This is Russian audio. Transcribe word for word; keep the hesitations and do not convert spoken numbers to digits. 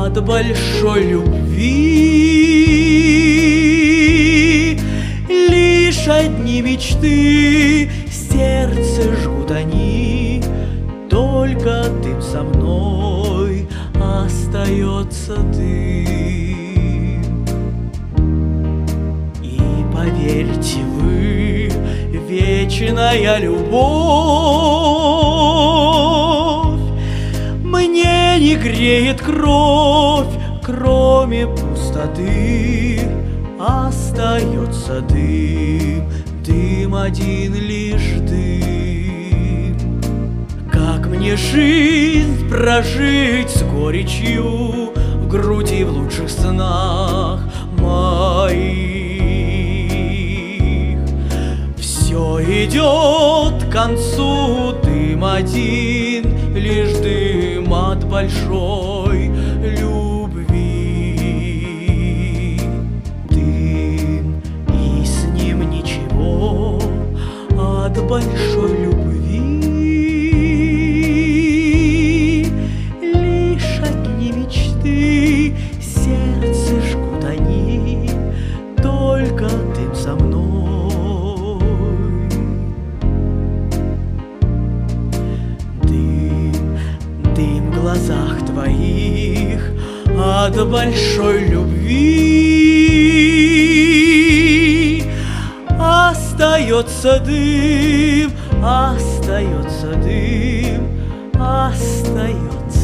от большой любви. Лишь одни мечты сердце жгут они, только дым со мной остается дым. И поверьте вы, вечная любовь мне не греет кровь, кроме пустоты остается дым, дым один лишь дым. Как мне жизнь прожить с горечью в груди в лучших снах моих? Все идет к концу, дым один, лишь дым от большой любви. Дым, и с ним ничего от большой любви. Лишь одни мечты сердце жгут они, только дым со мной. Дым в глазах твоих от большой любви. Остается дым, остается дым, остается